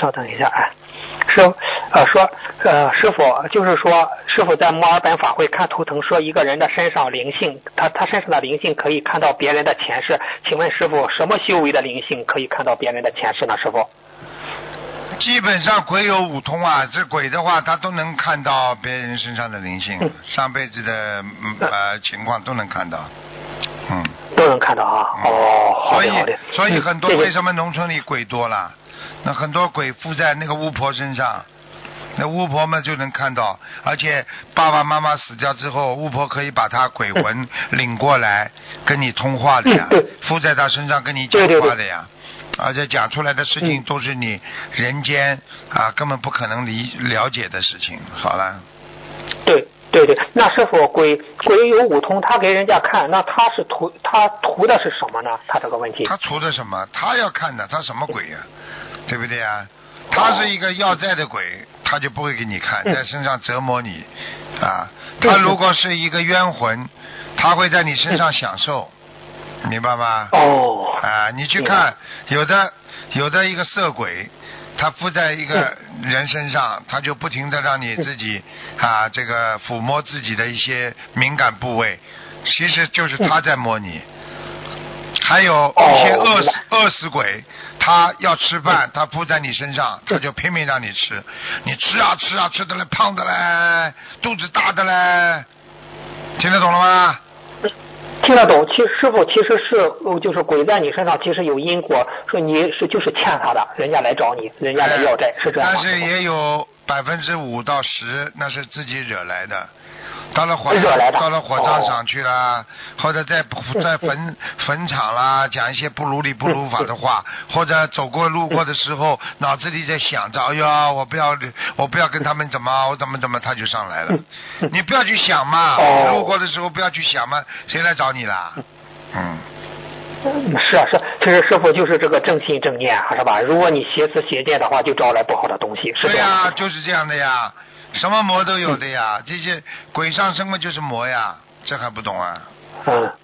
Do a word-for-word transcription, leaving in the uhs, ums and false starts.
稍等一下啊，师呃说呃师傅就是说师傅在墨尔本法会看图腾说一个人的身上灵性，他他身上的灵性可以看到别人的前世，请问师傅什么修为的灵性可以看到别人的前世呢？师傅？ 基本上鬼有五通啊，这鬼的话他都能看到别人身上的灵性， 嗯、 上辈子的嗯呃情况都能看到，嗯， 都能看到啊。嗯、哦，好的好的。 所以所以很多、 嗯、 为什么农村里鬼多了？那很多鬼附在那个巫婆身上，那巫婆们就能看到，而且爸爸妈妈死掉之后，巫婆可以把他鬼魂领过来跟你通话的呀， 嗯、 附在他身上跟你讲话的呀。对对对，而且讲出来的事情都是你人间、嗯、啊根本不可能理了解的事情。好了。 对对对，那师傅鬼鬼有五通，他给人家看，那他是图他图的是什么呢？他这个问题。 他图的什么？他要看的，他什么鬼呀、啊？对不对呀？他是一个要债的鬼，他就不会给你看，在身上折磨你啊。他如果是一个冤魂，他会在你身上享受。明白吗？ 哦， 啊，你去看，有的有的一个色鬼，他附在一个人身上，他就不停的让你自己啊，这个抚摸自己的一些敏感部位，其实就是他在摸你。还有一些饿死饿死鬼，他要吃饭，他附在你身上，他就拼命让你吃，你吃啊吃啊吃的嘞，胖的嘞，肚子大的嘞，听得懂了吗？ 听得懂，其实师傅其实是就是鬼在你身上，其实有因果，说你是就是欠他的，人家来找你，人家来要债，是这样吗？ 但是也有百分之五到十，那是自己惹来的。到了火到了火葬场去啦、哦，或者在在坟坟场啦，讲一些不如理不如法的话，或者走过路过的时候，脑子里在想着，哎呀，我不要我不要跟他们怎么，我怎么怎么，他就上来了。你不要去想嘛， 哦、 路过的时候不要去想嘛，谁来找你啦？嗯。 是啊是，其实师傅就是这个正心正念，是吧？如果你邪思邪见的话，就招来不好的东西，是这样。 对呀、啊，就是这样的呀。什么魔都有的呀，这些鬼上身嘛就是魔呀，这还不懂啊？ 嗯。